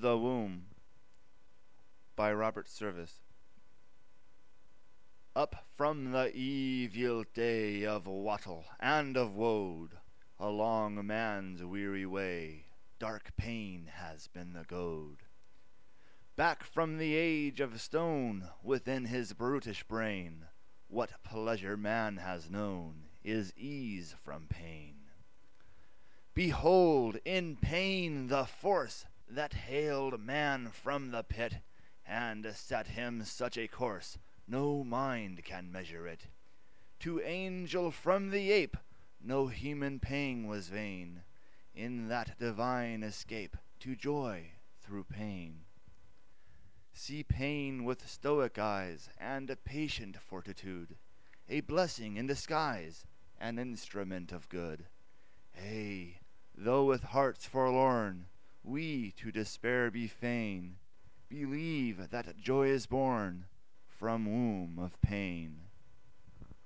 The Womb by Robert Service. Up from the evil day of wattle and of woad, along man's weary way, dark pain has been the goad. Back from the age of stone, within his brutish brain, what pleasure man has known is ease from pain. Behold in pain the force that haled man from the pit, and set him such a course no mind can measure it. To angel from the ape no human pang was vain, in that divine escape to joy through pain. See pain with stoic eyes and a patient fortitude, a blessing in disguise, an instrument of good. Ay, though with hearts forlorn we to despair be fain, believe that joy is born from womb of pain.